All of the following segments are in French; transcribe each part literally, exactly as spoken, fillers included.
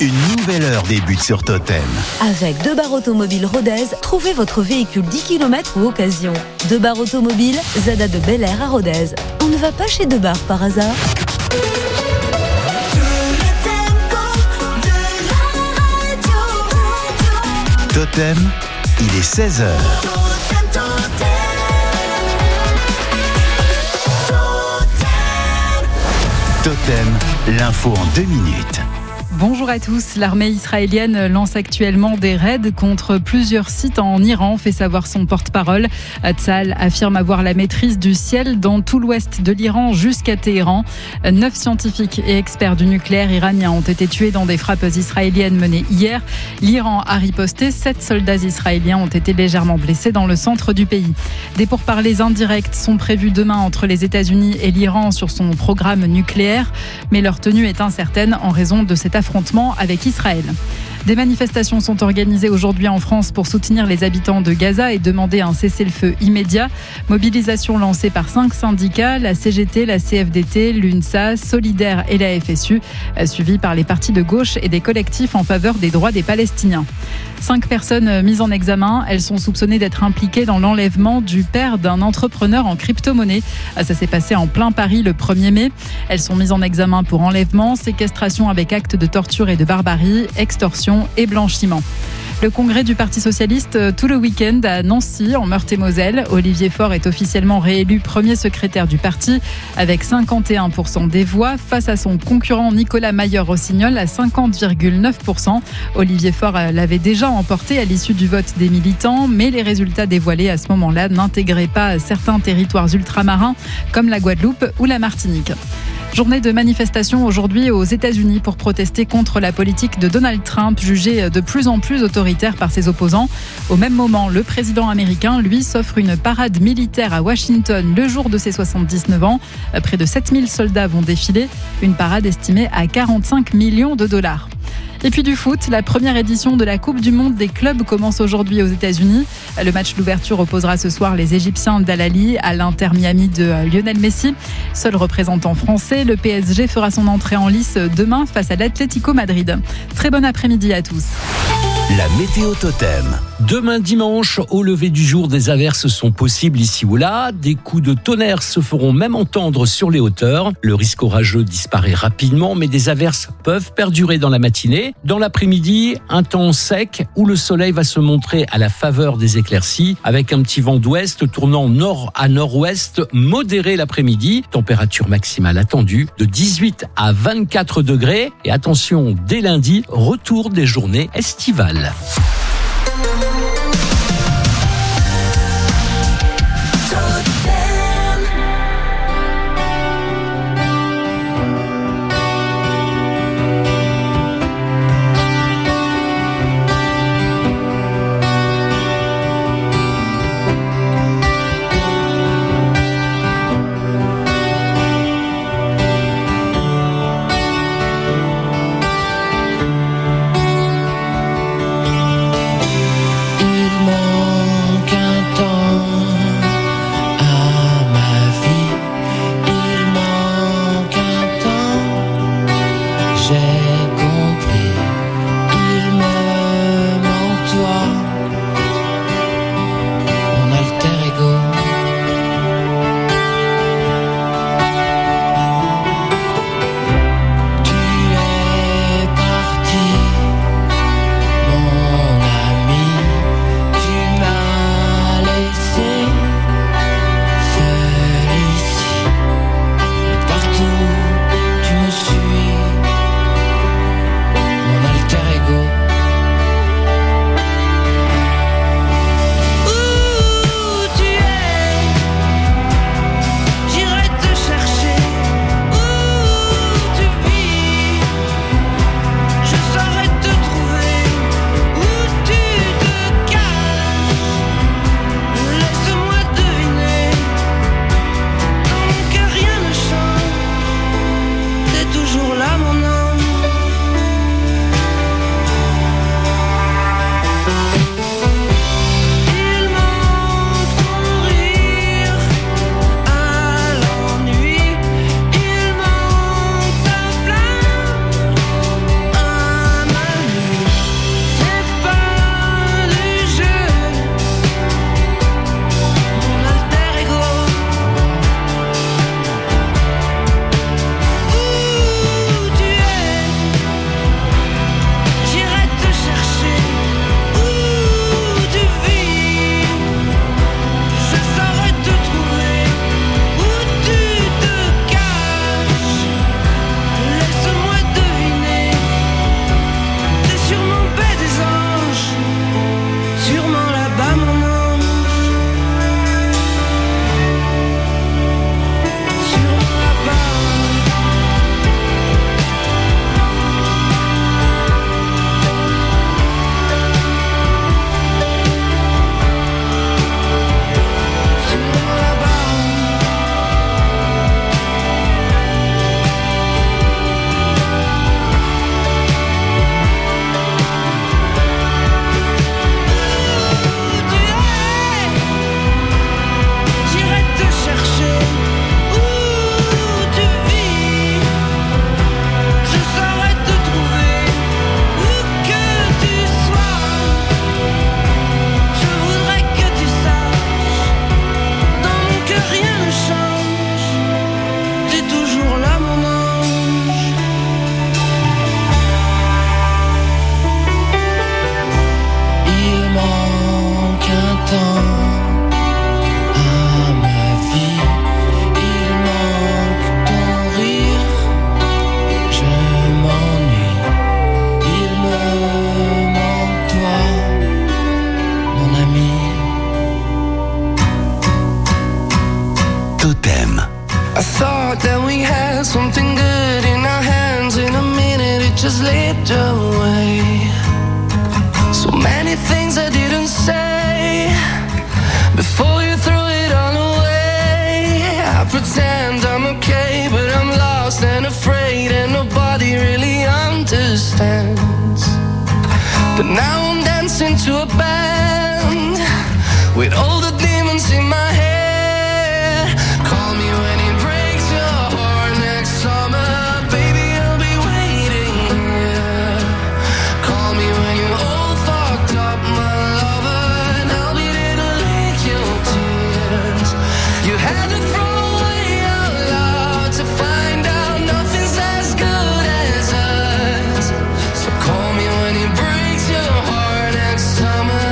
Une nouvelle heure débute sur Totem. Avec Debar Automobile Rodez, trouvez votre véhicule dix kilomètres ou occasion. Debar Automobile, Zada de Bel Air à Rodez. On ne va pas chez Debar par hasard. Totem, il est seize heures. Totem, l'info en deux minutes. Bonjour à tous. L'armée israélienne lance actuellement des raids contre plusieurs sites en Iran, fait savoir son porte-parole. Tzahal affirme avoir la maîtrise du ciel dans tout l'ouest de l'Iran jusqu'à Téhéran. Neuf scientifiques et experts du nucléaire iranien ont été tués dans des frappes israéliennes menées hier. L'Iran a riposté. Sept soldats israéliens ont été légèrement blessés dans le centre du pays. Des pourparlers indirects sont prévus demain entre les États-Unis et l'Iran sur son programme nucléaire, mais leur tenue est incertaine en raison de cet affrontement avec Israël. Des manifestations sont organisées aujourd'hui en France pour soutenir les habitants de Gaza et demander un cessez-le-feu immédiat. Mobilisation lancée par cinq syndicats, la C G T, la C F D T, l'UNSA, Solidaire et la F S U, suivis par les partis de gauche et des collectifs en faveur des droits des Palestiniens. Cinq personnes mises en examen, elles sont soupçonnées d'être impliquées dans l'enlèvement du père d'un entrepreneur en crypto-monnaie. Ça s'est passé en plein Paris le premier mai. Elles sont mises en examen pour enlèvement, séquestration avec acte de torture et de barbarie, extorsion et blanchiment. Le congrès du Parti socialiste tout le week-end à Nancy, en Meurthe-et-Moselle. Olivier Faure est officiellement réélu premier secrétaire du parti avec cinquante et un pour cent des voix face à son concurrent Nicolas Mayer-Rossignol à cinquante virgule neuf pour cent. Olivier Faure l'avait déjà emporté à l'issue du vote des militants, mais les résultats dévoilés à ce moment-là n'intégraient pas certains territoires ultramarins comme la Guadeloupe ou la Martinique. Journée de manifestation aujourd'hui aux États-Unis pour protester contre la politique de Donald Trump, jugée de plus en plus autoritaire par ses opposants. Au même moment, le président américain, lui, s'offre une parade militaire à Washington le jour de ses soixante-dix-neuf ans. Près de sept mille soldats vont défiler, une parade estimée à quarante-cinq millions de dollars. Et puis du foot, la première édition de la Coupe du Monde des clubs commence aujourd'hui aux États-Unis. Le match d'ouverture opposera ce soir les Égyptiens d'Al-Ahly à l'Inter Miami de Lionel Messi. Seul représentant français, le P S G fera son entrée en lice demain face à l'Atlético Madrid. Très bon après-midi à tous. La météo Totem. Demain dimanche, au lever du jour, des averses sont possibles ici ou là. Des coups de tonnerre se feront même entendre sur les hauteurs. Le risque orageux disparaît rapidement, mais des averses peuvent perdurer dans la matinée. Dans l'après-midi, un temps sec où le soleil va se montrer à la faveur des éclaircies, avec un petit vent d'ouest tournant nord à nord-ouest, modéré l'après-midi. Température maximale attendue de dix-huit à vingt-quatre degrés. Et attention, dès lundi, retour des journées estivales. away. So many things I didn't say before you threw it all away. I pretend I'm okay, but I'm lost and afraid, and nobody really understands. But now I'm dancing to a band with all the demons in my head. Call me when it breaks your heart next summer, baby, I'll be waiting here. Call me when you're all fucked up, my lover, and I'll be there to lick your tears. You had to throw away your love to find out nothing's as good as us. So call me when it breaks your heart next summer.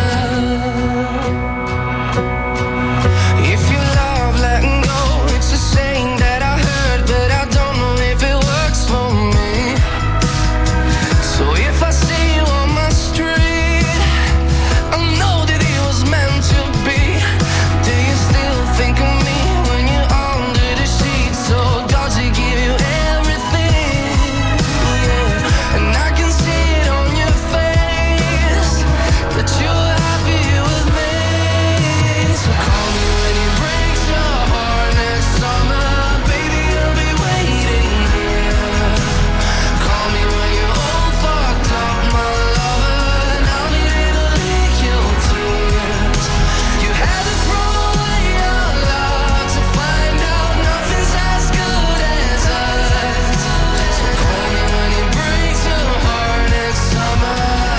If you love letting go, it's a saying that I heard, but I don't know if it works for me. So if I see you on my street, I know that it was meant to be. Do you still think of me when you're under the sheets? So does it give you everything? Yeah, and I can see it on your face that you're happy with me. So call me when it breaks your heart next summer, baby, I'll be waiting here. Call me when you're all fucked up, my lover, and I'll be there to lick your tears. You had to throw away your love to find out nothing's as good as us. So call me when it breaks your heart next summer.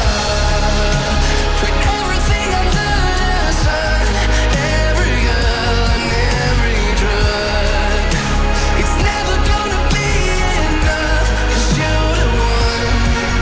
Put everything under the sun, every girl and every drug. It's never gonna be enough, 'cause you're the one.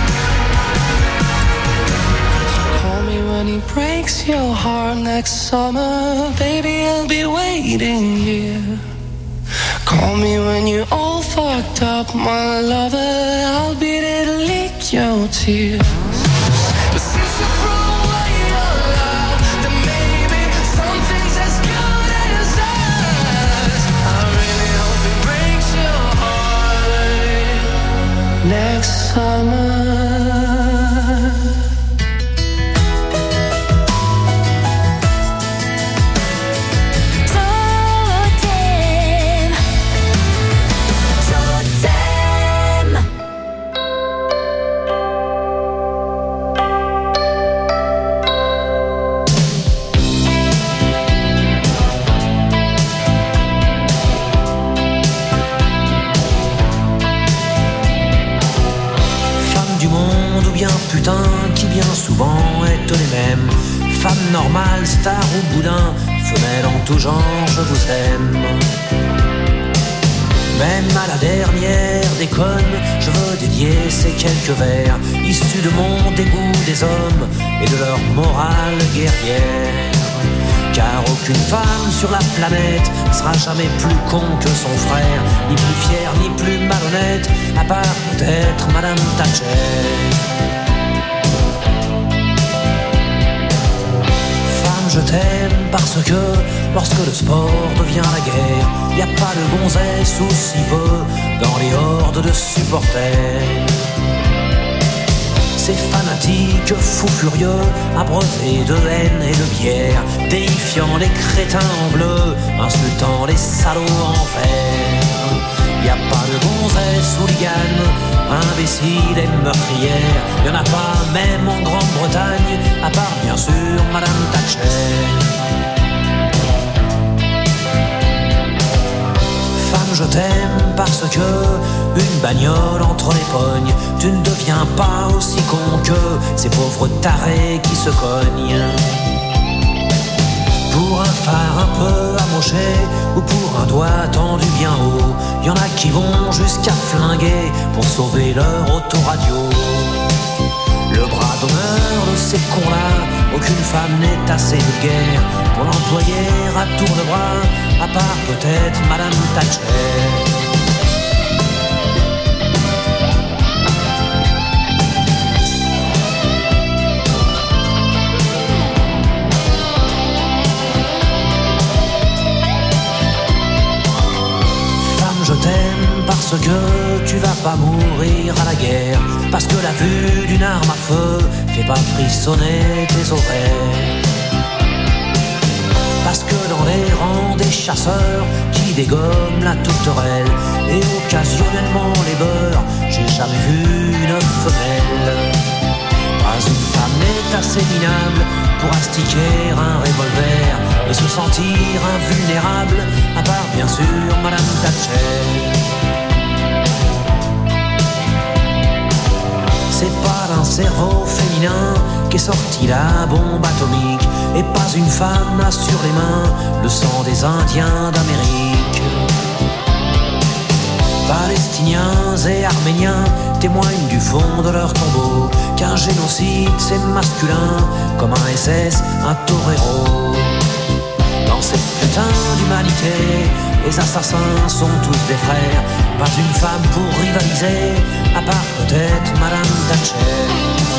Call me when it breaks your heart next summer, baby, I'll be waiting here. Call me when you're all fucked up, my lover, I'll be there to lick your tears. But since you threw away your love, then maybe something's as good as us. I really hope it breaks your heart next summer. Totem. Totem. Femme du monde ou bien putain qui bien souvent est les mêmes. Femme normale, star ou boudin, femelle en tout genre, je vous aime. Même à la dernière déconne, je veux dédier ces quelques vers issus de mon dégoût des hommes et de leur morale guerrière. Car aucune femme sur la planète sera jamais plus con que son frère, ni plus fière, ni plus malhonnête, à part peut-être Madame Thatcher. Femme, je t'aime parce que lorsque le sport devient la guerre, y a pas de gonzesse ou si peu dans les hordes de supporters. Ces fanatiques fous furieux, abreuvés de haine et de bière, déifiant les crétins en bleu, insultant les salauds en vert. Y a pas de gonzesse hooligane, imbécile et meurtrière, y'en a pas même en Grande-Bretagne, à part bien sûr Madame Thatcher. Femme, je t'aime parce que une bagnole entre les pognes, tu ne deviens pas aussi con que ces pauvres tarés qui se cognent. Pour un phare un peu amoché ou pour un doigt tendu bien haut, y en a qui vont jusqu'à flinguer pour sauver leur autoradio. Le bras d'honneur de ces cons-là, aucune femme n'est assez vulgaire pour l'employer à tour de bras, à part peut-être Madame Thatcher. Femme, je t'aime parce que tu vas pas mourir à la guerre, parce que la vue d'une arme à feu fait pas frissonner tes oreilles. Parce que dans les rangs des chasseurs qui dégomment la tourterelle et occasionnellement les beurres, j'ai jamais vu une femelle. Pas une femme n'est assez minable pour astiquer un revolver et se sentir invulnérable, à part bien sûr Madame Thatcher. C'est pas d'un cerveau féminin qu'est sortie la bombe atomique, et pas une femme n'a sur les mains le sang des Indiens d'Amérique. Palestiniens et Arméniens témoignent du fond de leur tombeau qu'un génocide c'est masculin comme un S S, un torero. Dans cette putain d'humanité, les assassins sont tous des frères. Pas une femme pour rivaliser, à part peut-être Madame Thatcher.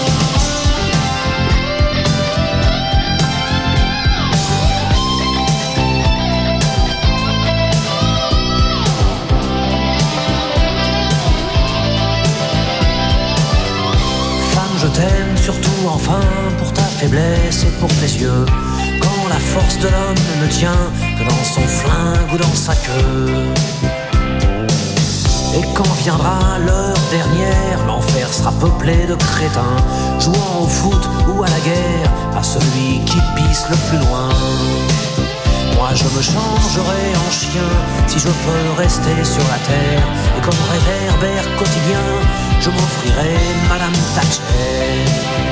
Je t'aime surtout enfin pour ta faiblesse et pour tes yeux, quand la force de l'homme ne tient que dans son flingue ou dans sa queue. Et quand viendra l'heure dernière, l'enfer sera peuplé de crétins jouant au foot ou à la guerre, à celui qui pisse le plus loin. Moi je me changerai en chien si je peux rester sur la terre, et comme réverbère quotidien, je m'offrirai Madame Thatcher.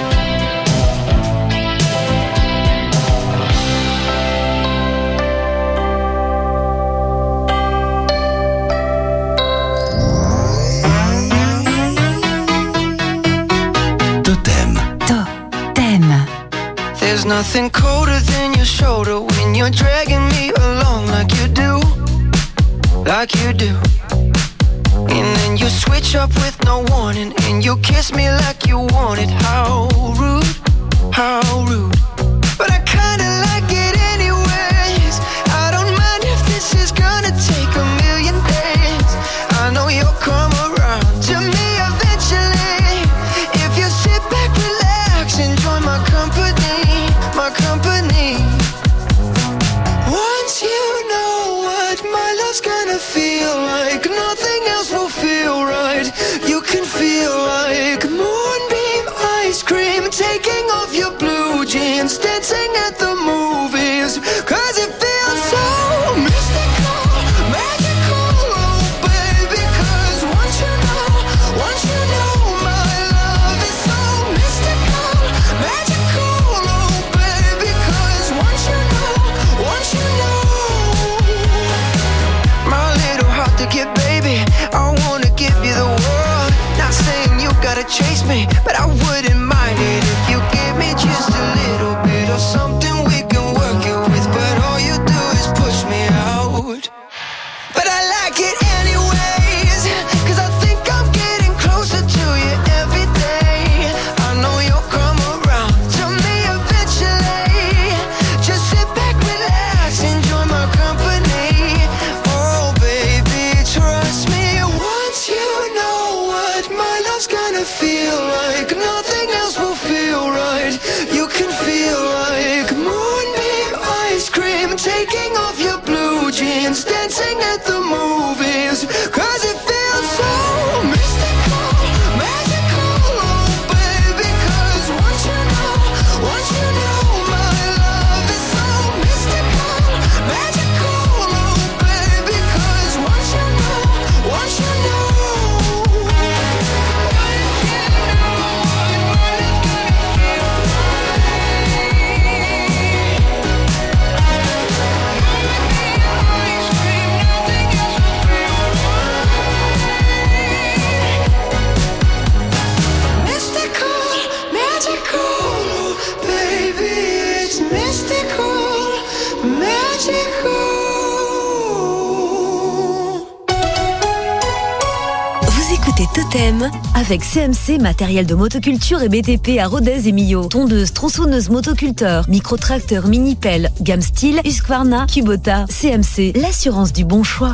Totem. Totem. There's nothing colder than your shoulder when you're dragging me along like you do, like you do. And then you switch up with no warning, and you kiss me like you want it. How rude, how rude. But I kinda like it anyways. I don't mind if this is gonna take a million days. I know you'll come around to me eventually. If you sit back, relax, enjoy my company, my company. Once you know what my love's gonna feel like, nothing else will feel right. You can feel like moonbeam ice cream, taking off your blue jeans, dancing at the movies, cause it feels so mystical, magical, oh baby. Cause once you know, once you know my love is so mystical, magical, oh baby. Cause once you know, once you know, my little heart to get, baby, I wanna give you the world. Not saying you gotta chase me, but I wouldn't mind it if you give me just a little bit of something we can work it with. But all you do is push me out. But I like it anyways, cause I think I'm getting closer to you every day. I know you'll come around to me eventually. Just sit back, relax, enjoy my company. Oh baby, trust me. Once you know what my love's gonna feel like, nothing else will feel right. You can feel like moonbeam ice cream, taking off your blue jeans, dancing at the movies, cause it feels so mystical, magical, oh baby. Cause once you know, once you know my love is so mystical, magical, oh baby. Cause once you know, once you know. Totem avec C M C, matériel de motoculture et B T P à Rodez et Millau. Tondeuse, tronçonneuse, motoculteur, micro-tracteur, mini-pelle, gamme style, Husqvarna, Kubota. C M C, l'assurance du bon choix.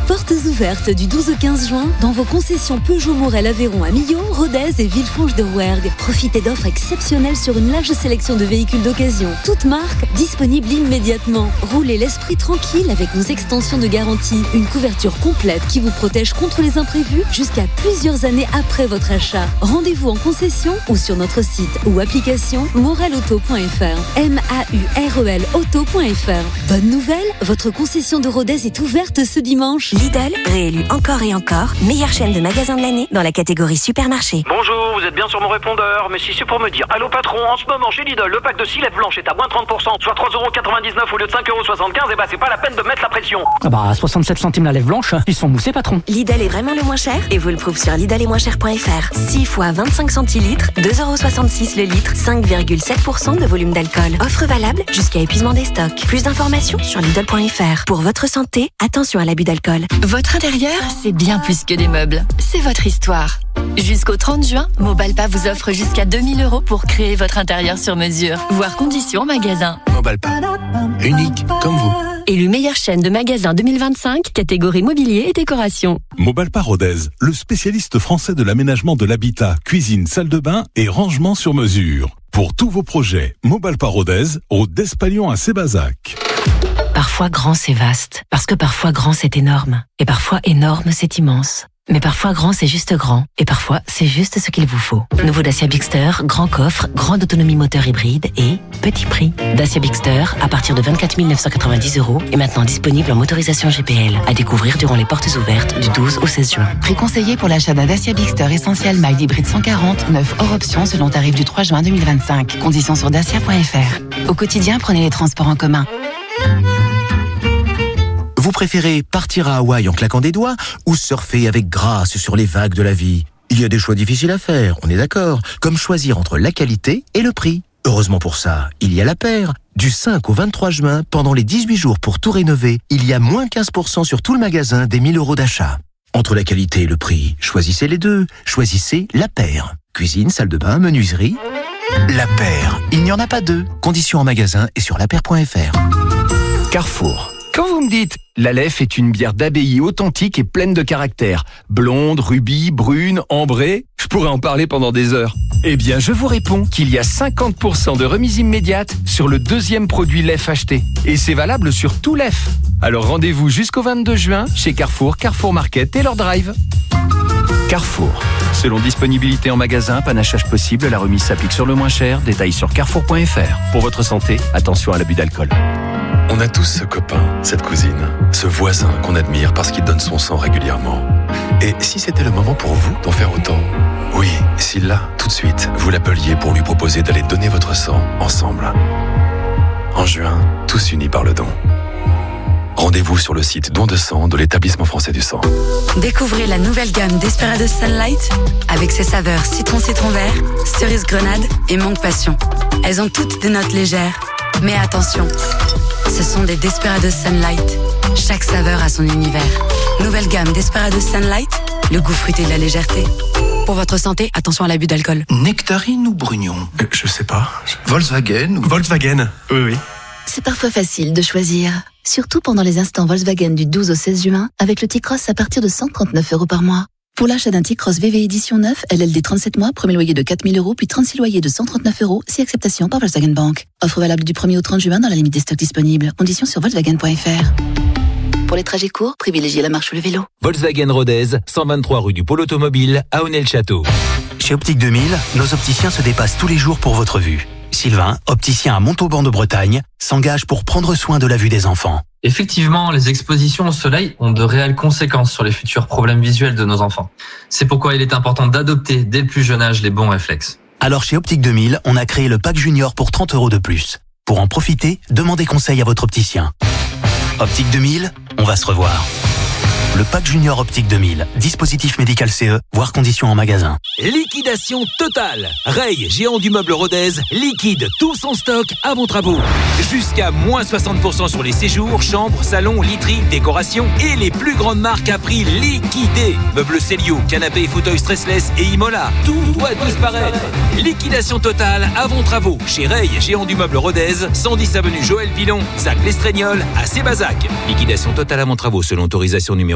Portes ouvertes du douze au quinze juin dans vos concessions Peugeot Morel Aveyron à Millau, Rodez et Villefranche de Rouergue. Profitez d'offres exceptionnelles sur une large sélection de véhicules d'occasion. Toutes marques disponibles immédiatement. Roulez l'esprit tranquille avec nos extensions de garantie. Une couverture complète qui vous protège contre les imprévus jusqu'à plusieurs années après votre achat. Rendez-vous en concession ou sur notre site ou application morel auto point f r. M A U R E L auto point f r. Bonne nouvelle, votre concession de Rodez est ouverte ce dimanche. Lidl, réélu encore et encore, meilleure chaîne de magasins de l'année dans la catégorie supermarché. Bonjour, vous êtes bien sur mon répondeur, mais si c'est pour me dire allô patron, en ce moment chez Lidl, le pack de six lèvres blanches est à moins trente pour cent, soit trois euros quatre-vingt-dix-neuf au lieu de cinq euros soixante-quinze, et bah c'est pas la peine de mettre la pression. Ah bah soixante-sept centimes la lèvre blanche, ils sont moussés patron. Lidl est vraiment le moins cher et vous le prouve sur lidl et moins cher point f r. six fois vingt-cinq centilitres, deux euros soixante-six le litre, cinq virgule sept pour cent de volume d'alcool. Offre valable jusqu'à épuisement des stocks. Plus d'informations sur lidl point f r. Pour votre santé, attention à l'abus d'alcool. Votre intérieur, c'est bien plus que des meubles. C'est votre histoire. Jusqu'au trente juin, Mobalpa vous offre jusqu'à deux mille euros pour créer votre intérieur sur mesure. Voir conditions en magasin. Mobalpa, unique comme vous. Élu meilleure chaîne de magasins deux mille vingt-cinq, catégorie mobilier et décoration. Mobalpa Rodez, le spécialiste français de l'aménagement de l'habitat, cuisine, salle de bain et rangement sur mesure. Pour tous vos projets, Mobalpa Rodez, route d'Espalion à Sébazac. Parfois grand c'est vaste, parce que parfois grand c'est énorme, et parfois énorme c'est immense. Mais parfois grand c'est juste grand, et parfois c'est juste ce qu'il vous faut. Nouveau Dacia Bigster, grand coffre, grande autonomie moteur hybride et petit prix. Dacia Bigster à partir de vingt-quatre mille neuf cent quatre-vingt-dix euros est maintenant disponible en motorisation G P L, à découvrir durant les portes ouvertes du douze au seize juin. Prix conseillé pour l'achat d'un Dacia Bigster Essentiel Mild Hybride cent quarante, neuf hors option selon tarif du trois juin deux mille vingt-cinq. Conditions sur dacia point f r. Au quotidien, prenez les transports en commun. Vous préférez partir à Hawaï en claquant des doigts ou surfer avec grâce sur les vagues de la vie? Il y a des choix difficiles à faire, on est d'accord, comme choisir entre la qualité et le prix. Heureusement pour ça, il y a La Paire. Du cinq au vingt-trois juin, pendant les dix-huit jours pour tout rénover, il y a moins quinze pour cent sur tout le magasin des mille euros d'achat. Entre la qualité et le prix, choisissez les deux. Choisissez La Paire. Cuisine, salle de bain, menuiserie. La Paire, il n'y en a pas deux. Conditions en magasin et sur la paire point f r. Carrefour. Quand vous me dites « La Leffe est une bière d'abbaye authentique et pleine de caractère, blonde, rubis, brune, ambrée », je pourrais en parler pendant des heures. Eh bien, je vous réponds qu'il y a cinquante pour cent de remise immédiate sur le deuxième produit Leffe acheté. Et c'est valable sur tout Leffe. Alors rendez-vous jusqu'au vingt-deux juin chez Carrefour, Carrefour Market et leur drive. Carrefour. Selon disponibilité en magasin, panachage possible, la remise s'applique sur le moins cher. Détails sur carrefour point f r. Pour votre santé, attention à l'abus d'alcool. On a tous ce copain, cette cousine, ce voisin qu'on admire parce qu'il donne son sang régulièrement. Et si c'était le moment pour vous d'en faire autant? Oui, si là, tout de suite, vous l'appeliez pour lui proposer d'aller donner votre sang ensemble. En juin, tous unis par le don. Rendez-vous sur le site Don de sang de l'Établissement français du sang. Découvrez la nouvelle gamme Desperados Sunlight avec ses saveurs citron citron vert, cerise grenade et mangue passion. Elles ont toutes des notes légères, mais attention, ce sont des Desperados Sunlight. Chaque saveur a son univers. Nouvelle gamme Desperados Sunlight, le goût fruité de la légèreté. Pour votre santé, attention à l'abus d'alcool. Nectarine ou Brugnon? euh, Je sais pas. Volkswagen ou... Volkswagen, oui, oui. C'est parfois facile de choisir. Surtout pendant les instants Volkswagen du douze au seize juin, avec le T-Cross à partir de cent trente-neuf euros par mois. Pour l'achat d'un T-Cross V V édition neuf, L L D trente-sept mois, premier loyer de quatre mille euros, puis trente-six loyers de cent trente-neuf euros, si acceptation par Volkswagen Bank. Offre valable du premier au trente juin dans la limite des stocks disponibles. Conditions sur volkswagen point f r. Pour les trajets courts, privilégiez la marche ou le vélo. Volkswagen Rodez, cent vingt-trois rue du Pôle Automobile, à Aunay-le-Château. Chez Optique deux mille, nos opticiens se dépassent tous les jours pour votre vue. Sylvain, opticien à Montauban de Bretagne, s'engage pour prendre soin de la vue des enfants. Effectivement, les expositions au soleil ont de réelles conséquences sur les futurs problèmes visuels de nos enfants. C'est pourquoi il est important d'adopter dès le plus jeune âge les bons réflexes. Alors chez Optique deux mille, on a créé le pack junior pour trente euros de plus. Pour en profiter, demandez conseil à votre opticien. Optique deux mille, on va se revoir. Le pack junior Optique deux mille, dispositif médical C E, voire conditions en magasin. Liquidation totale. Ray, géant du meuble Rodez, liquide tout son stock à vos travaux. Jusqu'à moins soixante pour cent sur les séjours, chambres, salons, literies, décorations et les plus grandes marques à prix liquidés. Meubles Célio, canapés et fauteuils stressless et Imola. Tout doit disparaître. Liquidation totale à vos travaux. Chez Ray, géant du meuble Rodez, cent dix avenue Joël Pilon, Sac L'Estrégnol à Sébazac. Liquidation totale à vos travaux selon autorisation numéro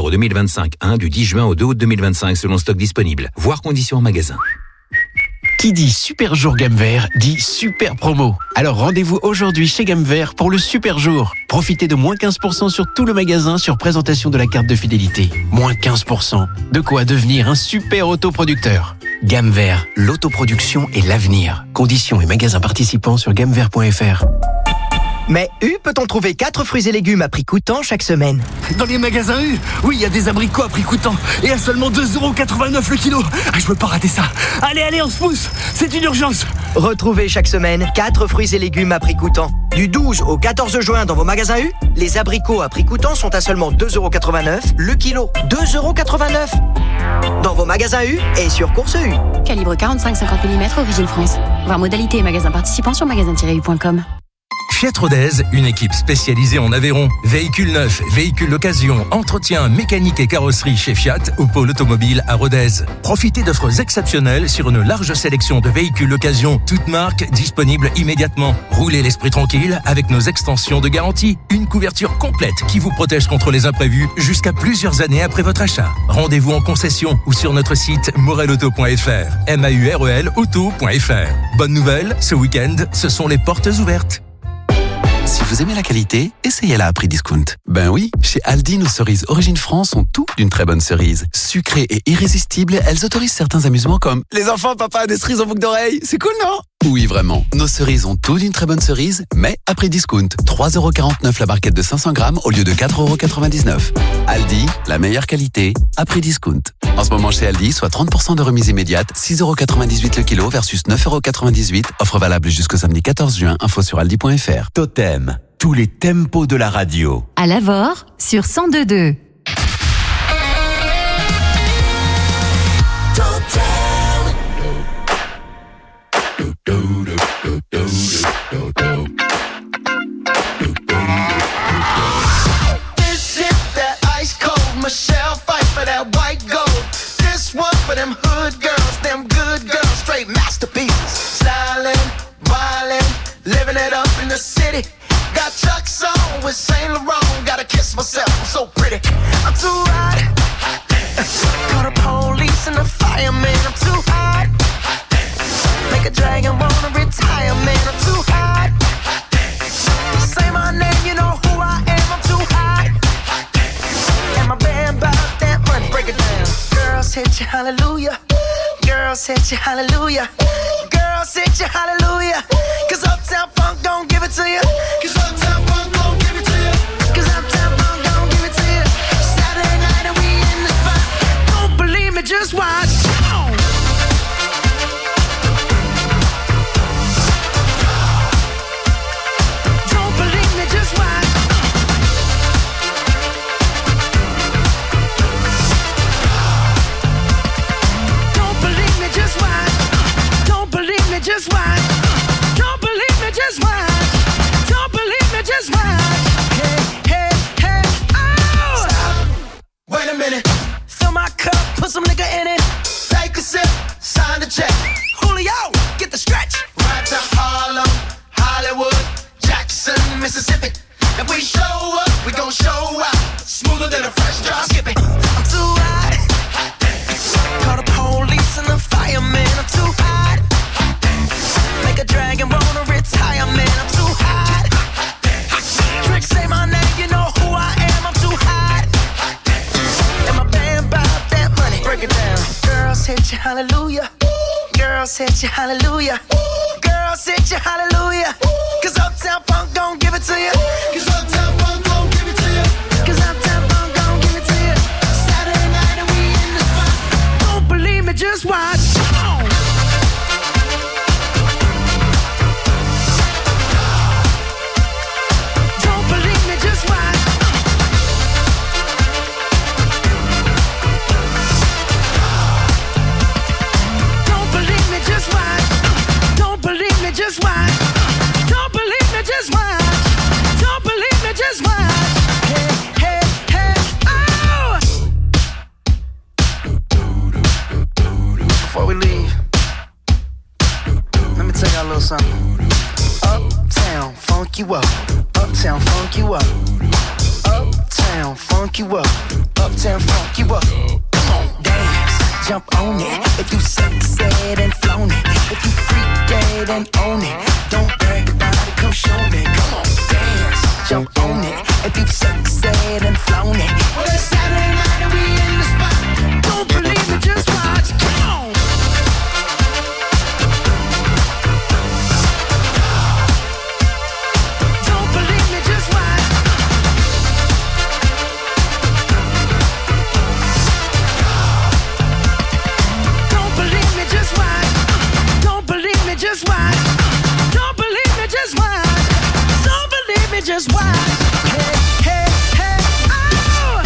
deux mille vingt-cinq. un du dix juin au deux août deux mille vingt-cinq selon stock disponible. Voir conditions en magasin. Qui dit super jour gamme vert dit super promo. Alors rendez-vous aujourd'hui chez Gamme Vert pour le super jour. Profitez de moins quinze pour cent sur tout le magasin sur présentation de la carte de fidélité. Moins quinze pour cent. De quoi devenir un super autoproducteur. Gamme Vert, l'autoproduction et l'avenir. Conditions et magasins participants sur gamme vert point f r. Mais U, peut-on trouver quatre fruits et légumes à prix coûtant chaque semaine? Dans les magasins U, oui, il y a des abricots à prix coûtant et à seulement deux euros quatre-vingt-neuf le kilo. Ah, je veux pas rater ça. Allez, allez, on se pousse. C'est une urgence. Retrouvez chaque semaine quatre fruits et légumes à prix coûtant. Du douze au quatorze juin dans vos magasins U, les abricots à prix coûtant sont à seulement deux euros quatre-vingt-neuf le kilo. deux euros quatre-vingt-neuf dans vos magasins U et sur Course U. Calibre quarante-cinq cinquante millimètres, origine France. Voir modalité et magasins participants sur magasin tiret u point com. Fiat Rodez, une équipe spécialisée en Aveyron. Véhicules neufs, véhicules d'occasion, entretien, mécanique et carrosserie chez Fiat au pôle automobile à Rodez. Profitez d'offres exceptionnelles sur une large sélection de véhicules d'occasion, toutes marques disponibles immédiatement. Roulez l'esprit tranquille avec nos extensions de garantie. Une couverture complète qui vous protège contre les imprévus jusqu'à plusieurs années après votre achat. Rendez-vous en concession ou sur notre site morelauto point f r. M A U R E L auto point f r. Bonne nouvelle, ce week-end, ce sont les portes ouvertes. Si vous aimez la qualité, essayez-la à prix discount. Ben oui, chez Aldi, nos cerises Origine France ont tout d'une très bonne cerise. Sucrées et irrésistibles, elles autorisent certains amusements comme « Les enfants, papa a des cerises en boucle d'oreille !» C'est cool, non ? Oui, vraiment. Nos cerises ont tout d'une très bonne cerise, mais à prix discount. trois euros quarante-neuf la barquette de cinq cents grammes au lieu de quatre euros quatre-vingt-dix-neuf. Aldi, la meilleure qualité, à prix discount. En ce moment chez Aldi, soit trente pour cent de remise immédiate, six euros quatre-vingt-dix-huit le kilo versus neuf euros quatre-vingt-dix-huit. Offre valable jusqu'au samedi quatorze juin. Info sur aldi point f r. Totem, tous les tempos de la radio. À Lavore, sur cent deux virgule deux. This is that ice cold Michelle fight for that white gold. This one for them hood girls, them good girls, straight masterpieces. Styling, wildin', living it up in the city. Got Chuck's on with Saint Laurent. Gotta kiss myself, I'm so pretty. I'm too hot. Call the police and the fireman. I'm too hot. Make a dragon wanna retire, man. I'm too hot. Say my name, you know who I am. I'm too hot. And my band about that money. Break it down. Girls hit you, hallelujah. Girls hit you, hallelujah. Girls hit you, hallelujah. Cause Uptown Funk don't give it to you. Cause Uptown Funk don't give it to you. Cause Uptown Funk don't give it to you. Saturday night and we in the spot. Don't believe me, just watch. Don't believe me, just watch. Don't believe me, just watch. Don't believe me, just watch. Don't believe me, just watch. Don't believe me, just watch. Hey, hey, hey, oh! Stop. Wait a minute. Fill my cup, put some nigga in it. Take a sip, sign the check. Julio, get the stretch. Right to Harlem, Hollywood, Jackson, Mississippi. If we show up, we gon' show out. Smoother than a fresh drop skipping. I'm too hot. Call the police and the fireman. I'm too hot. Make a dragon wanna retire, man. I'm too hot. Trick, say my name, you know who I am. I'm too hot. And my band about that money. Break it down. Girls hit you, hallelujah. Girls hit you, hallelujah. Girls hit you, hallelujah. Cause Uptown Funk don't give it to you. Cause Uptown Funk don't give it to you. Cause Uptown Funk don't give it to you. Saturday night and we in the spot. Don't believe me, just watch. Come on. Don't believe me, just watch. Don't believe me, just watch. Don't believe me, just watch. Don't believe me, just watch. Don't believe me, just watch. Hey, hey, hey, oh! Before we leave, let me tell y'all a little something. Uptown, funk you up. Uptown, funk you up. Uptown, funk you up. Uptown funk you up. Come on, dance, jump on it. If you succeed and flown it, if you freak dead and own it, don't brag about it, come show me. Come on, dance, jump on it. If you succeed and flown it, well it's Saturday night and we in the spot. Don't believe me, just watch. Come on. Don't believe me, just watch. Don't believe me, just watch. Don't believe me, just watch. Don't believe me, just watch. Don't believe me, just watch. Hey, hey, hey, oh!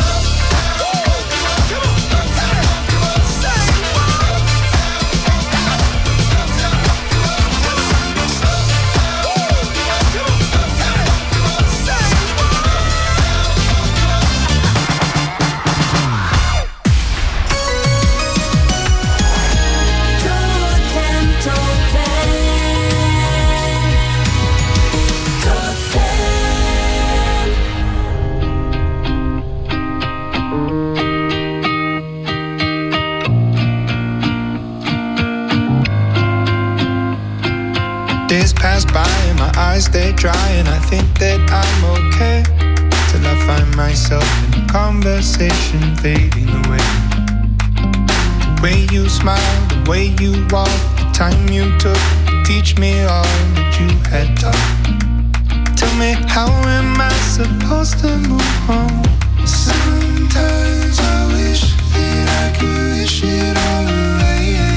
Days pass by and my eyes stay dry, and I think that I'm okay till I find myself in a conversation fading away. The way you smile, the way you walk, the time you took to teach me all that you had taught. Tell me, how am I supposed to move on? Sometimes I wish that I could wish it all away.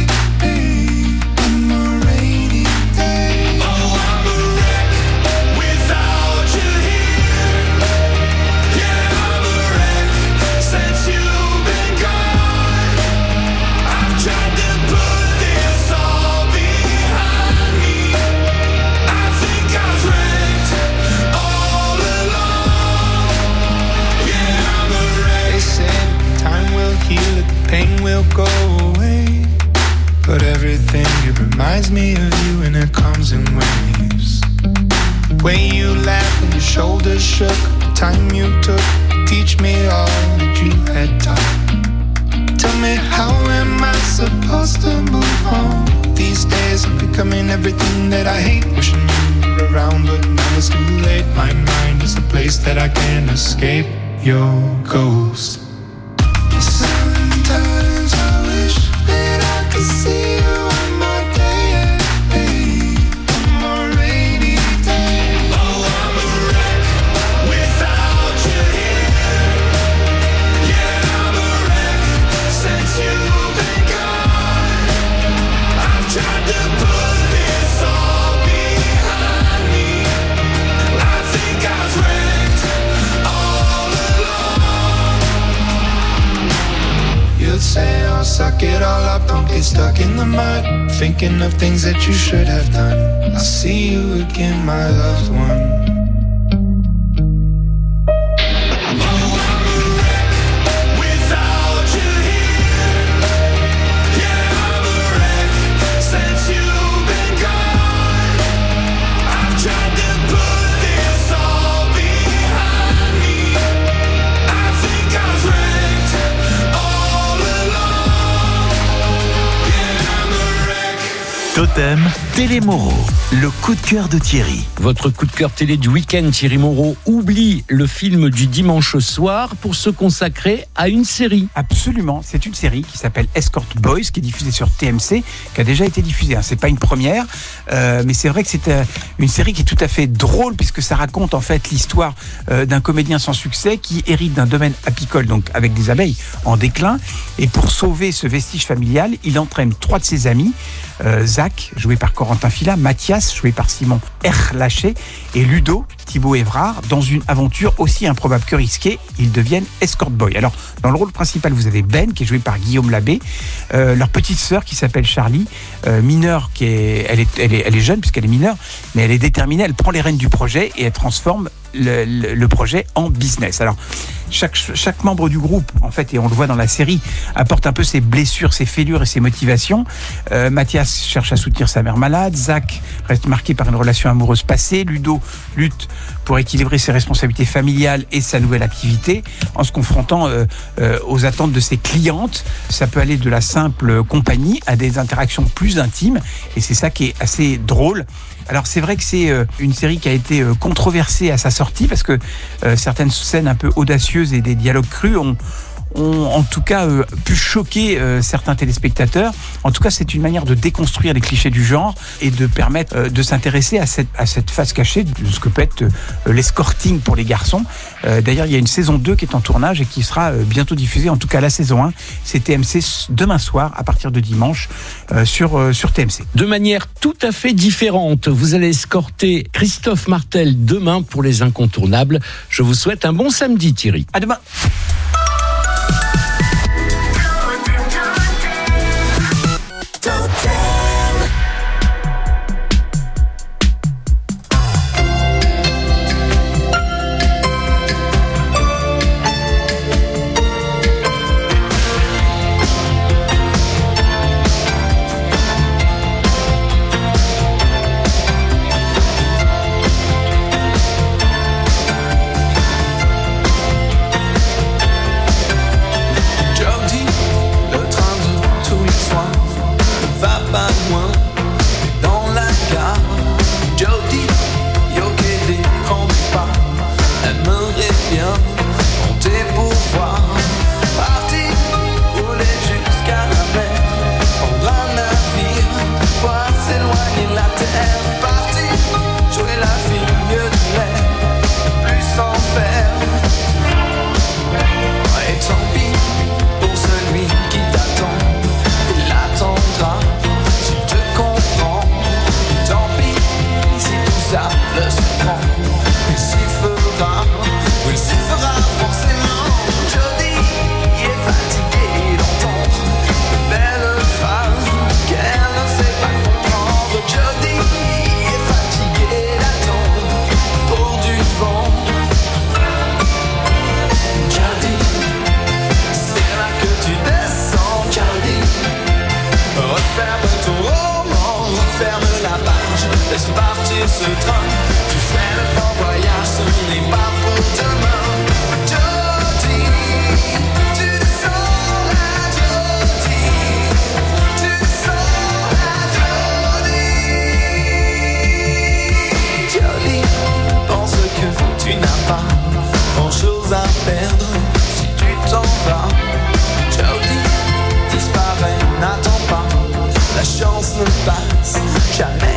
Pain will go away, but everything, it reminds me of you, and it comes in waves. The way you laughed and your shoulders shook, the time you took to teach me all that you had taught. Tell me, how am I supposed to move on? These days I'm becoming everything that I hate, wishing you were around, but now it's too late. My mind is a place that I can't escape your ghost. Sometimes I wish that I could see you on my day, on my rainy day. Oh, I'm a wreck without you here. Yeah, I'm a wreck since you've been gone. I've tried to put this all behind me. I think I was wrecked all along. You'd say, oh, suck it all up, don't get stuck in the mud, thinking of things that you should have done. I'll see you again, my loved one. Totem, Télé Moreau, le coup de cœur de Thierry. Votre coup de cœur télé du week-end, Thierry Moreau oublie le film du dimanche soir pour se consacrer à une série. Absolument, c'est une série qui s'appelle Escort Boys, qui est diffusée sur T M C, qui a déjà été diffusée. Hein. C'est pas une première, euh, mais c'est vrai que c'est euh, une série qui est tout à fait drôle, puisque ça raconte en fait l'histoire euh, d'un comédien sans succès qui hérite d'un domaine apicole, donc avec des abeilles en déclin, et pour sauver ce vestige familial, il entraîne trois de ses amis, euh, Zach, joué par Corentin Fila, Mathias, joué par Simon Erlaché, et Ludo, Thibaut Évrard, dans une aventure aussi improbable que risquée. Ils deviennent escort boy. Alors, dans le rôle principal, vous avez Ben, qui est joué par Guillaume Labbé, euh, leur petite sœur qui s'appelle Charlie, euh, mineure, qui est, elle est, elle est, elle est jeune puisqu'elle est mineure, mais elle est déterminée, elle prend les rênes du projet et elle transforme le, le, le projet en business. Alors, chaque, chaque membre du groupe, en fait, et on le voit dans la série, apporte un peu ses blessures, ses fêlures et ses motivations. Euh, Mathias cherche à soutenir sa mère malade, Zach reste marqué par une relation amoureuse passée, Ludo lutte pour équilibrer ses responsabilités familiales et sa nouvelle activité en se confrontant euh, euh, aux attentes de ses clientes. Ça peut aller de la simple compagnie à des interactions plus intimes et c'est ça qui est assez drôle. Alors c'est vrai que c'est euh, une série qui a été euh, controversée à sa sortie parce que euh, certaines scènes un peu audacieuses et des dialogues crus ont ont en tout cas euh, pu choquer euh, certains téléspectateurs. En tout cas, c'est une manière de déconstruire les clichés du genre et de permettre euh, de s'intéresser à cette, à cette face cachée de ce que peut être euh, l'escorting pour les garçons. Euh, d'ailleurs, il y a une saison deux qui est en tournage et qui sera euh, bientôt diffusée. En tout cas, la saison un, c'est T M C demain soir à partir de dimanche euh, sur, euh, sur T M C. De manière tout à fait différente, vous allez escorter Christophe Martel demain pour les incontournables. Je vous souhaite un bon samedi, Thierry. À demain.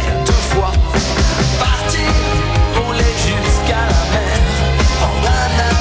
Partir, rouler jusqu'à la mer, prendre un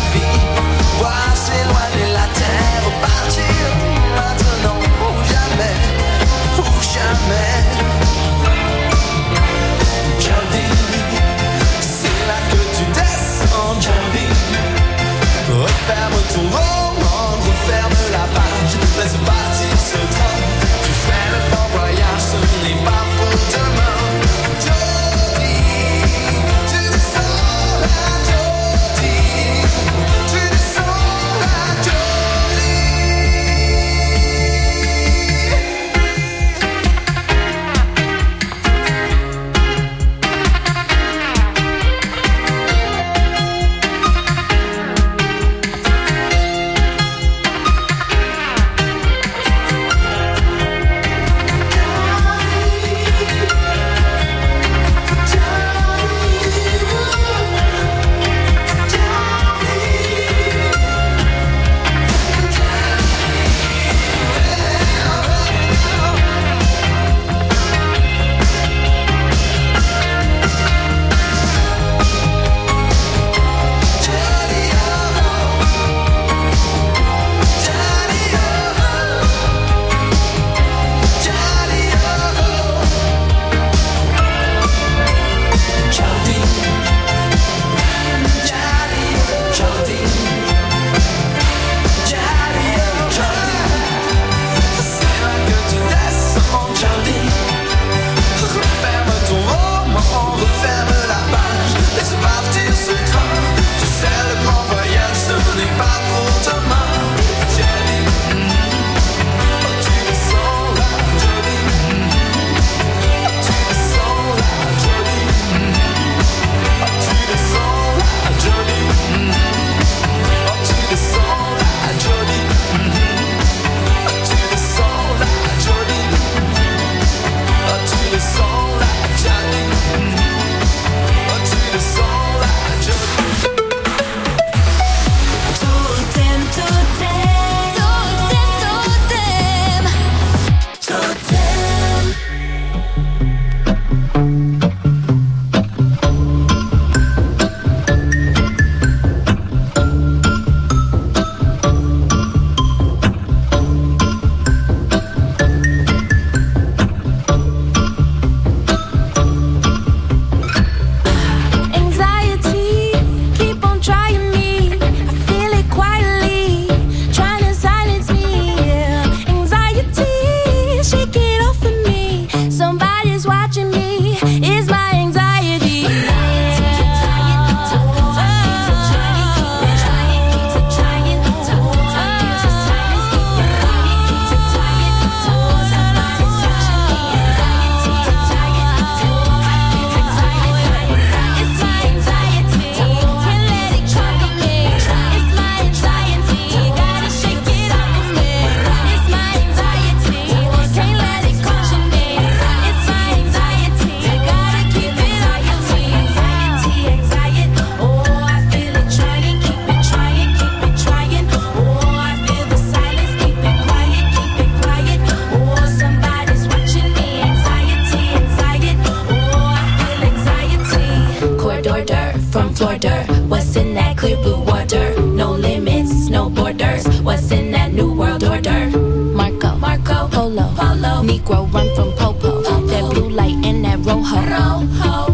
world's order. What's in that clear blue water? No limits, no borders. What's in that new world order? Marco, Marco, Polo, Polo. Negro run from Popo. Popo. That blue light and that rojo. Rojo.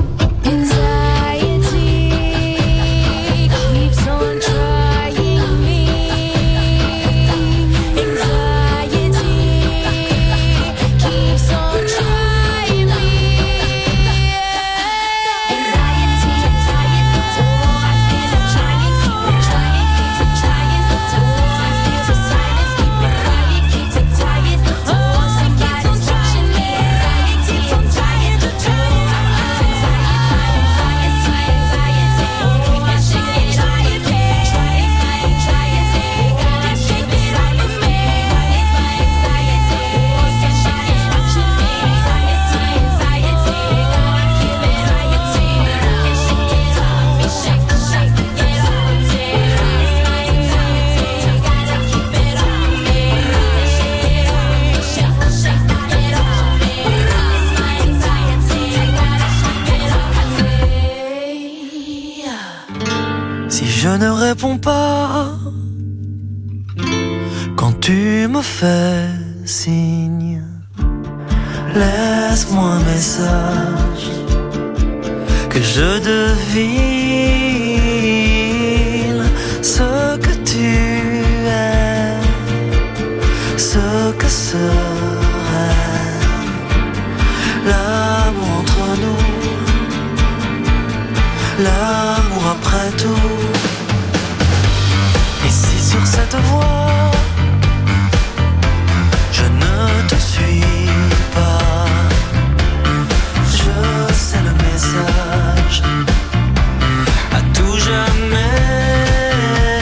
Je ne réponds pas quand tu me fais signe. Laisse-moi un message que je devine ce que tu es, ce que serait l'amour entre nous, l'amour après tout. Sur cette voie, je ne te suis pas. Je sais le message à tout jamais.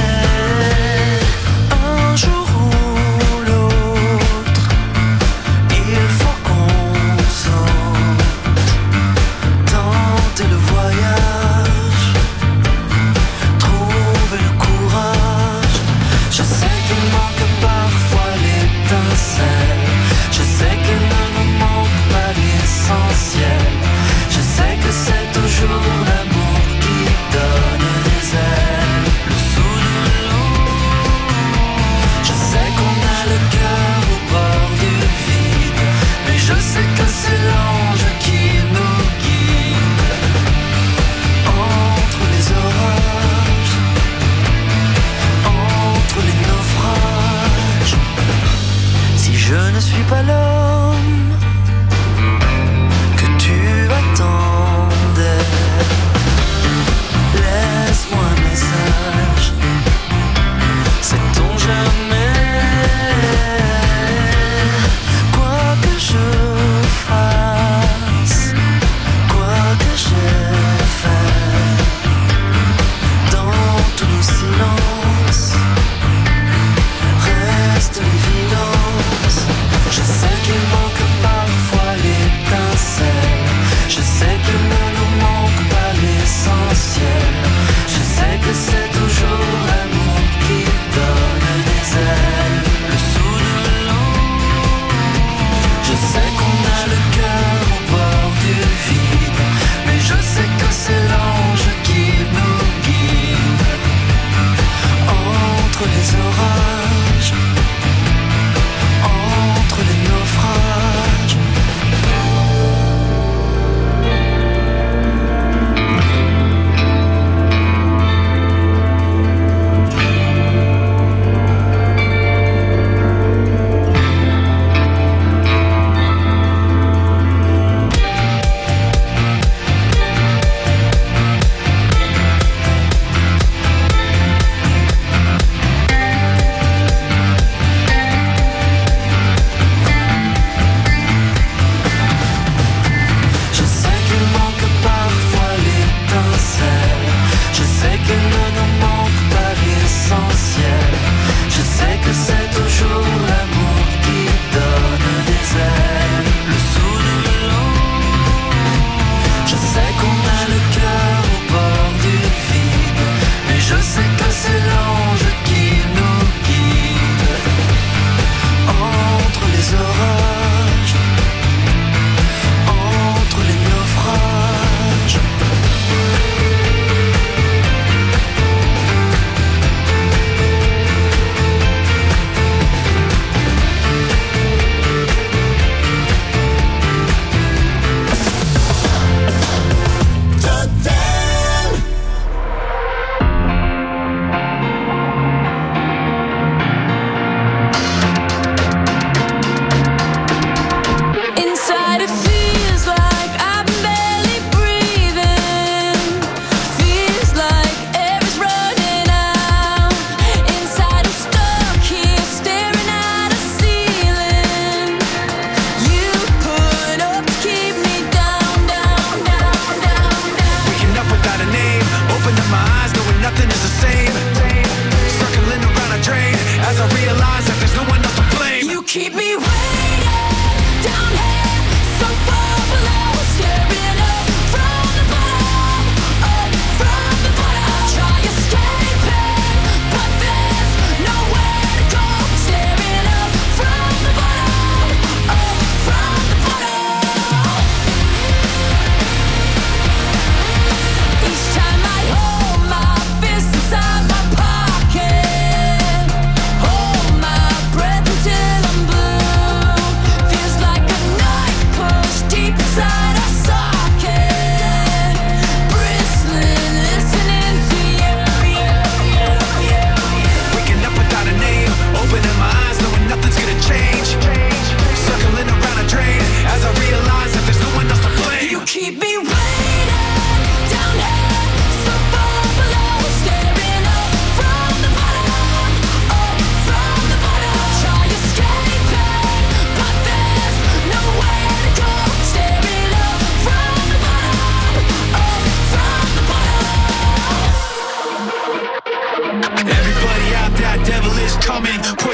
Un jour ou l'autre, il faut qu'on saute, tenter le voyage, trouver le courage. Je sais qu'il manque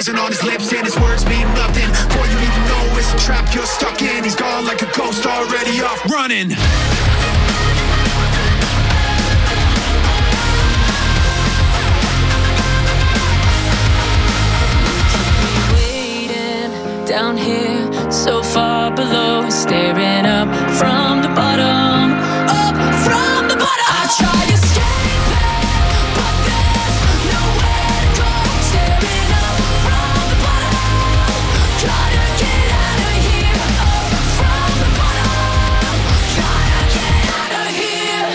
poison on his lips and his words mean nothing. Before you even know it's a trap you're stuck in. He's gone like a ghost already off running. Down here, so far below, staring up from the bottom, up from the bottom. I try to escape it, but there's nowhere to go. Staring up from the bottom, trying to get out of here. Up from the bottom, trying to get out of here.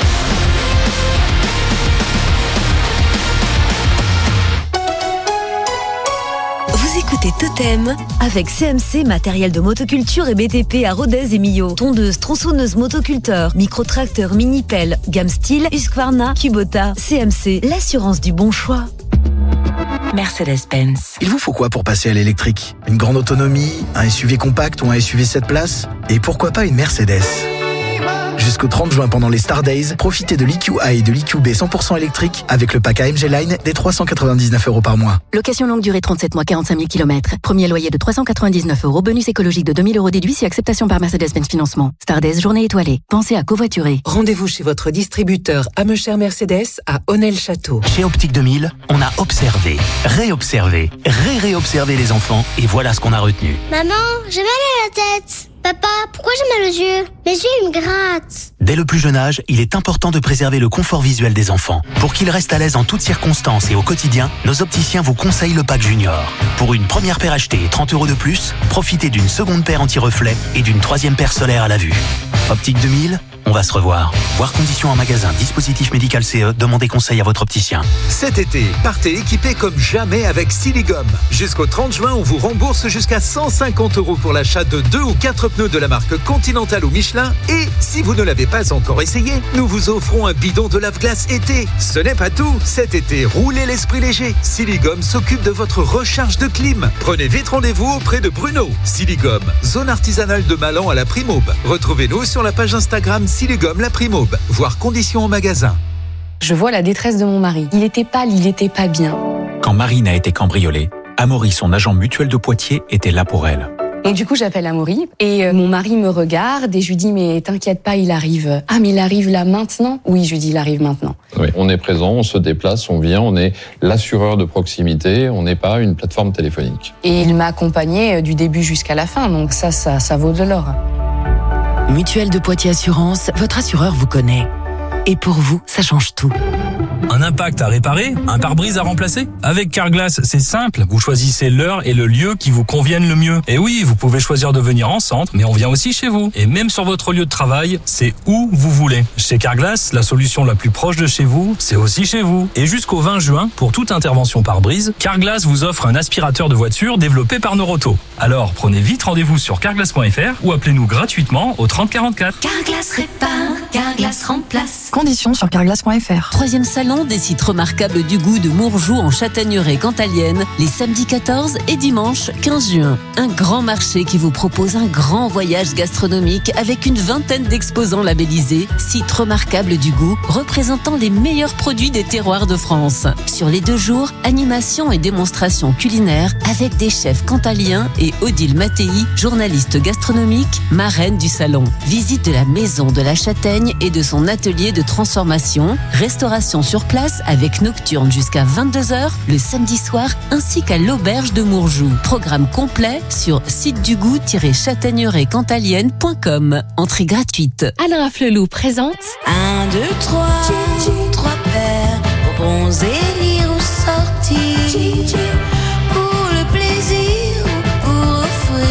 Vous écoutez Totem avec C M C, matériel de motoculture et B T P à Rodez et Millau. Tondeuse, tronçonneuse, motoculteur, micro-tracteur, mini-pelle, gamme style, Husqvarna, Kubota. C M C, l'assurance du bon choix. Mercedes-Benz. Il vous faut quoi pour passer à l'électrique? Une grande autonomie, un S U V compact ou un S U V sept places? Et pourquoi pas une Mercedes? Jusqu'au trente juin pendant les Star Days, profitez de l'E Q A et de l'E Q B cent pour cent électrique avec le pack A M G Line des trois cent quatre-vingt-dix-neuf euros par mois. Location longue durée trente-sept mois, quarante-cinq mille kilomètres. Premier loyer de trois cent quatre-vingt-dix-neuf euros. Bonus écologique de deux mille euros déduit si acceptation par Mercedes-Benz Financement. Star Days, journée étoilée. Pensez à covoiturer. Rendez-vous chez votre distributeur Amecher Mercedes à Honnel-Château. Chez Optique deux mille, on a observé, réobservé, ré-réobservé les enfants et voilà ce qu'on a retenu. Maman, j'ai mal à la tête. Papa, pourquoi j'ai mal aux yeux? Mes yeux, ils me grattent. Dès le plus jeune âge, il est important de préserver le confort visuel des enfants. Pour qu'ils restent à l'aise en toutes circonstances et au quotidien, nos opticiens vous conseillent le pack Junior. Pour une première paire achetée et trente euros de plus, profitez d'une seconde paire anti-reflet et d'une troisième paire solaire à la vue. Optique deux mille, on va se revoir. Voir conditions en magasin, dispositif médical C E, demandez conseil à votre opticien. Cet été, partez équipé comme jamais avec Siligum. Jusqu'au trente juin, on vous rembourse jusqu'à cent cinquante euros pour l'achat de deux ou quatre pneus de la marque Continental ou Michelin. Et si vous ne l'avez pas encore essayé, nous vous offrons un bidon de lave-glace été. Ce n'est pas tout. Cet été, roulez l'esprit léger. Siligum s'occupe de votre recharge de clim. Prenez vite rendez-vous auprès de Bruno. Siligum, zone artisanale de Malan à la Primaube. Retrouvez-nous sur la page Instagram Siligum la Primaube. Voir conditions en magasin. Je vois la détresse de mon mari. Il était pâle, il était pas bien. Quand Marine a été cambriolée, Amaury, son agent mutuel de Poitiers, était là pour elle. Donc du coup, j'appelle Amaury et euh, mon mari me regarde et je lui dis mais t'inquiète pas, il arrive. Ah mais il arrive là maintenant? Oui, je lui dis il arrive maintenant. Oui, on est présent, on se déplace, on vient, on est l'assureur de proximité, on n'est pas une plateforme téléphonique. Et il m'a accompagné du début jusqu'à la fin, donc ça, ça, ça vaut de l'or. Mutuelle de Poitiers Assurance, votre assureur vous connaît. Et pour vous, ça change tout. Un impact à réparer? Un pare-brise à remplacer? Avec Carglass, c'est simple. Vous choisissez l'heure et le lieu qui vous conviennent le mieux. Et oui, vous pouvez choisir de venir en centre, mais on vient aussi chez vous. Et même sur votre lieu de travail, c'est où vous voulez. Chez Carglass, la solution la plus proche de chez vous, c'est aussi chez vous. Et jusqu'au vingt juin, pour toute intervention pare-brise, Carglass vous offre un aspirateur de voiture développé par Noroto. Alors, prenez vite rendez-vous sur carglass point f r ou appelez-nous gratuitement au trente quarante-quatre. Carglass répare, Carglass remplace. Conditions sur carglass point f r. Troisième salon des sites remarquables du goût de Mourjoux en Châtaigneraie cantalienne, les samedis quatorze et dimanche quinze juin. Un grand marché qui vous propose un grand voyage gastronomique avec une vingtaine d'exposants labellisés, sites remarquables du goût représentant les meilleurs produits des terroirs de France. Sur les deux jours, animation et démonstration culinaire avec des chefs cantaliens et Odile Mattei, journaliste gastronomique, marraine du salon. Visite de la maison de la Châtaigne et de son atelier de transformation, restauration sur place avec nocturne jusqu'à vingt-deux heures le samedi soir ainsi qu'à l'auberge de Mourjoux. Programme complet sur site du goût tiret châtaigneraie cantalienne point com. Entrée gratuite. Alain Afflelou présente Un, deux, trois, trois paires pour bronzer, lire ou sortir, pour le plaisir ou pour offrir.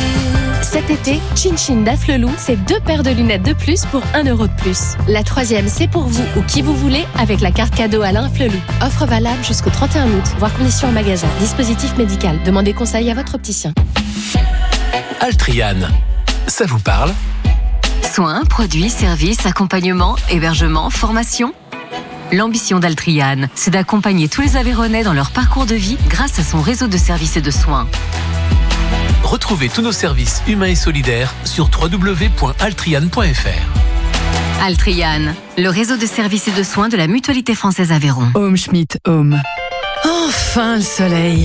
Cet été, Chin Chin d'Afflelou, c'est deux paires de lunettes de plus pour un euro de plus. La troisième, c'est pour vous ou qui vous voulez avec la carte cadeau Alain Afflelou. Offre valable jusqu'au trente et un août. Voir conditions en magasin. Dispositif médical. Demandez conseil à votre opticien. Altrian, ça vous parle? Soins, produits, services, accompagnement, hébergement, formation. L'ambition d'Altrian, c'est d'accompagner tous les Aveyronais dans leur parcours de vie grâce à son réseau de services et de soins. Retrouvez tous nos services humains et solidaires sur w w w point altrian point f r. Altrian, le réseau de services et de soins de la Mutualité Française Aveyron. Home Schmidt Home. Enfin le soleil.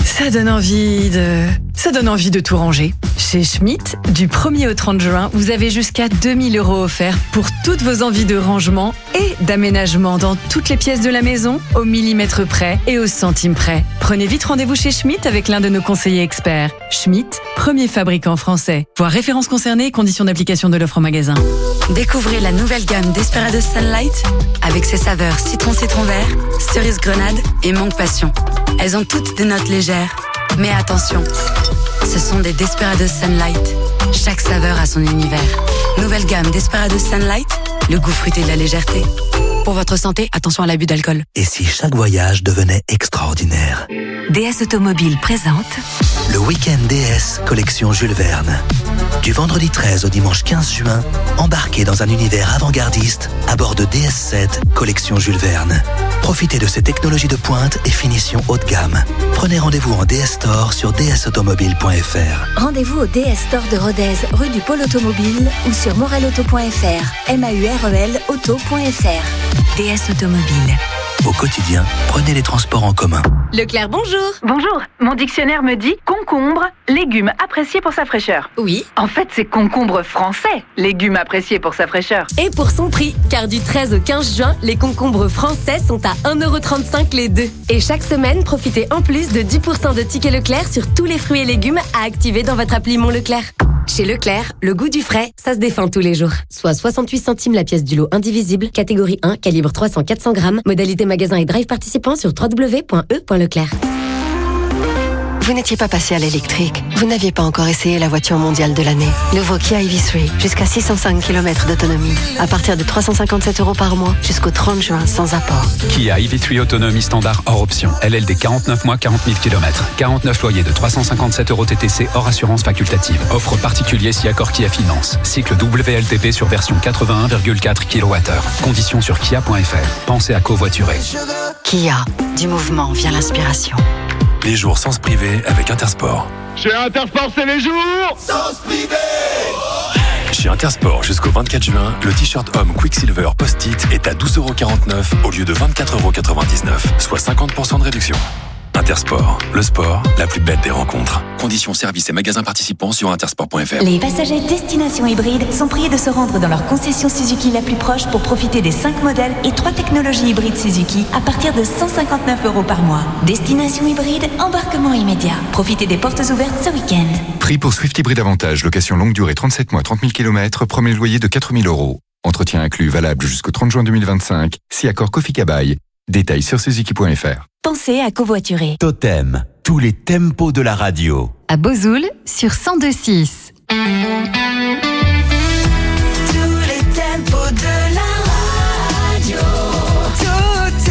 Ça donne envie de... Ça donne envie de tout ranger. Chez Schmitt, du premier au trente juin, vous avez jusqu'à deux mille euros offerts pour toutes vos envies de rangement et d'aménagement dans toutes les pièces de la maison, au millimètre près et au centime près. Prenez vite rendez-vous chez Schmitt avec l'un de nos conseillers experts. Schmitt, premier fabricant français. Voir références concernées et conditions d'application de l'offre en magasin. Découvrez la nouvelle gamme Desperados Sunlight avec ses saveurs citron-citron vert, cerise grenade et mangue passion. Elles ont toutes des notes légères. Mais attention, ce sont des Desperados Sunlight. Chaque saveur a son univers. Nouvelle gamme Desperados Sunlight, le goût fruité de la légèreté. Pour votre santé, attention à l'abus d'alcool. Et si chaque voyage devenait extraordinaire? D S Automobile présente le week-end D S collection Jules Verne. Du vendredi treize au dimanche quinze juin, embarquez dans un univers avant-gardiste à bord de D S sept collection Jules Verne. Profitez de ces technologies de pointe et finitions haut de gamme. Prenez rendez-vous en D S Store sur d s automobile point f r. Rendez-vous au D S Store de Rodez, rue du Pôle Automobile ou sur morelauto point f r. M A U R E L auto point f r. D S Automobile. Au quotidien, prenez les transports en commun. Leclerc, bonjour. Bonjour. Mon dictionnaire me dit concombre, légume apprécié pour sa fraîcheur. Oui. En fait, c'est concombre français, légume apprécié pour sa fraîcheur. Et pour son prix, car du treize au quinze juin, les concombres français sont à un euro trente-cinq les deux. Et chaque semaine, profitez en plus de dix pour cent de tickets Leclerc sur tous les fruits et légumes à activer dans votre appli Mon Leclerc. Chez Leclerc, le goût du frais, ça se défend tous les jours. Soit soixante-huit centimes la pièce du lot indivisible, catégorie un, calibre trois cents à quatre cents grammes, modalité magasin et drive participant sur w w w point e point leclerc. Vous n'étiez pas passé à l'électrique. Vous n'aviez pas encore essayé la voiture mondiale de l'année. Nouveau Kia E V trois, jusqu'à six cent cinq kilomètres d'autonomie. À partir de trois cent cinquante-sept euros par mois, jusqu'au trente juin, sans apport. Kia E V trois autonomie standard hors option. L L D quarante-neuf mois, quarante mille kilomètres. quarante-neuf loyers de trois cent cinquante-sept euros T T C hors assurance facultative. Offre particulier si accord Kia Finance. Cycle W L T P sur version quatre-vingt-un virgule quatre kilowattheures. Conditions sur kia point f r. Pensez à covoiturer. Kia, du mouvement vient l'inspiration. Les jours sens privé avec Intersport. Chez Intersport, c'est les jours sens privé. Chez Intersport, jusqu'au vingt-quatre juin, le t-shirt homme Quicksilver Post-it est à douze euros quarante-neuf au lieu de vingt-quatre euros quatre-vingt-dix-neuf, soit cinquante pour cent de réduction. Intersport, le sport, la plus belle des rencontres. Conditions, services et magasins participants sur intersport point f r. Les passagers Destination Hybride sont priés de se rendre dans leur concession Suzuki la plus proche pour profiter des cinq modèles et trois technologies hybrides Suzuki à partir de cent cinquante-neuf euros par mois. Destination Hybride, embarquement immédiat. Profitez des portes ouvertes ce week-end. Prix pour Swift Hybride Avantage, location longue durée trente-sept mois, trente mille kilomètres, premier loyer de quatre mille euros. Entretien inclus valable jusqu'au trente juin deux mille vingt-cinq, si accord Kofi Kabaï. Détails sur suzuki point f r. Pensez à covoiturer. Totem, tous les tempos de la radio. À Bozoul, sur cent deux six. Tous les tempos de la radio. Totem.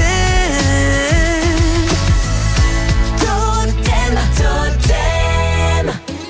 Totem, Totem.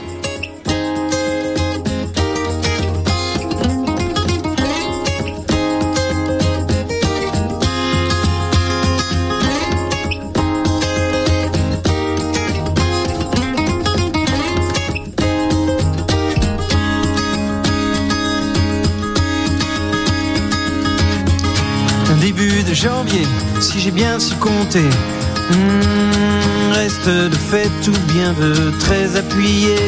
Début de janvier, si j'ai bien su compter. Mmh, reste de fait tout bien de très appuyé.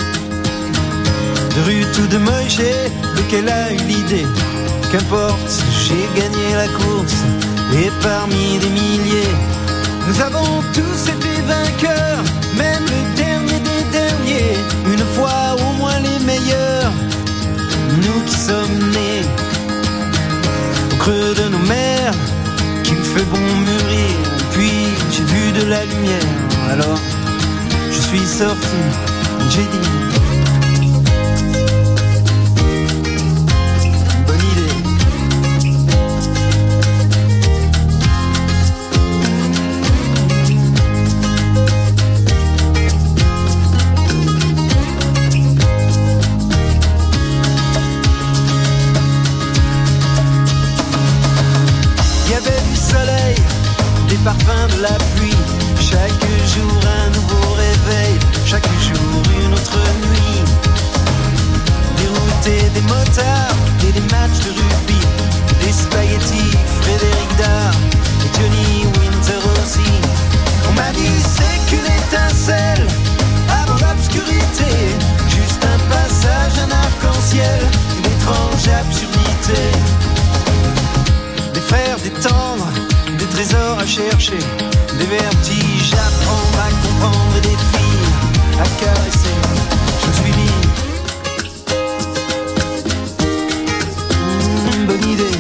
De rue tout de moche, lequel a eu l'idée. Qu'importe, j'ai gagné la course. Et parmi des milliers, nous avons tous été vainqueurs. Même le dernier des derniers. Une fois au moins les meilleurs. Nous qui sommes nés creux de nos mers, qu'il fait bon mûrir. Puis j'ai vu de la lumière, alors je suis sorti, j'ai dit bonne idée. Parfum de la pluie, chaque jour un nouveau réveil, chaque jour une autre nuit. Des routes et des motards, et des matchs de rugby, des spaghettis, Frédéric Dard, et Johnny Winter aussi. On m'a dit c'est qu'une étincelle. chercher des vertiges, apprendre à comprendre des filles, à caresser. Je me suis dit, mmh, bonne idée.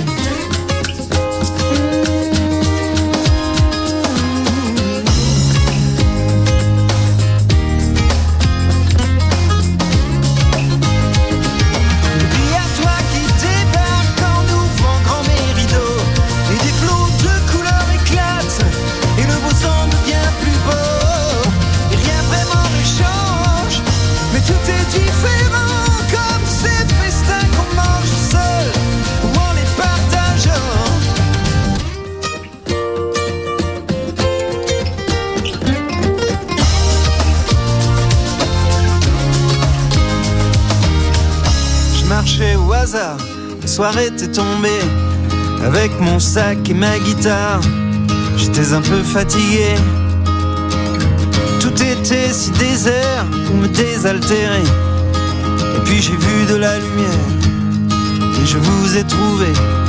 Au hasard, la soirée était tombée avec mon sac et ma guitare. J'étais un peu fatigué, tout était si désert pour me désaltérer. Et puis j'ai vu de la lumière et je vous ai trouvé.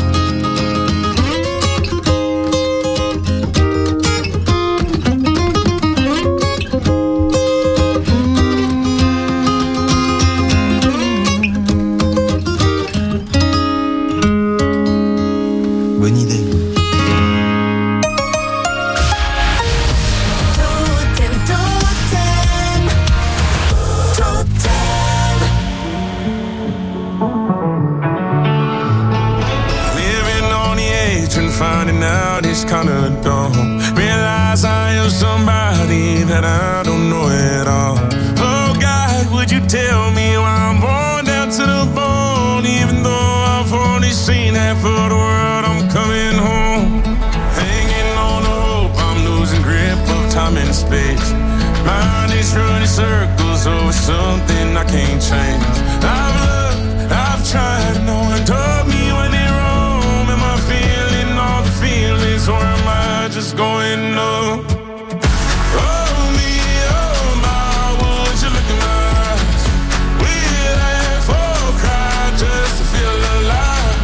Kinda dumb. Realize I am somebody that I don't know at all. Oh God, would you tell me why I'm born down to the bone? Even though I've only seen half of the world, I'm coming home. Hanging on to hope, I'm losing grip of time and space. Mind is running circles over something I can't change. I've looked, I've tried, no one told me when they roam. Am I feeling all the feelings, or am I just going numb? Oh me, oh my, would you look in my eyes? We'd laugh or cry just to feel alive.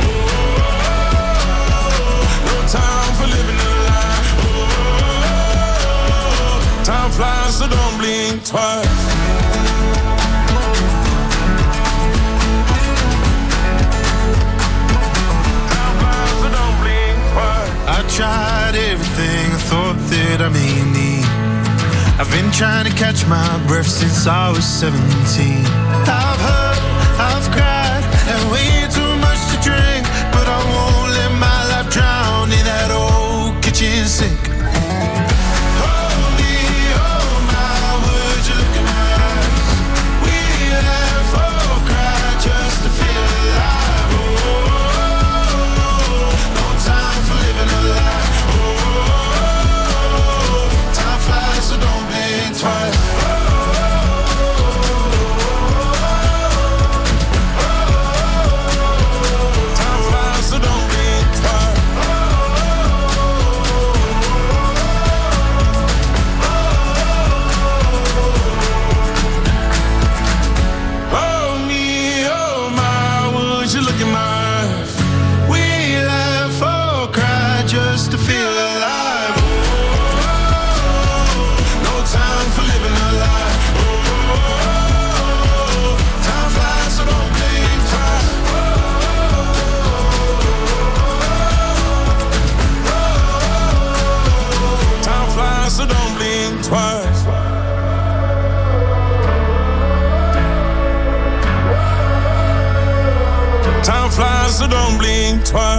Oh, no time for living a lie. Oh, time flies, so don't blink twice. I tried everything I thought that I may need. I've been trying to catch my breath since I was seventeen. I've hurt, I've cried, and way too much to drink, but I won't let my life drown in that old kitchen sink. So don't blink twice.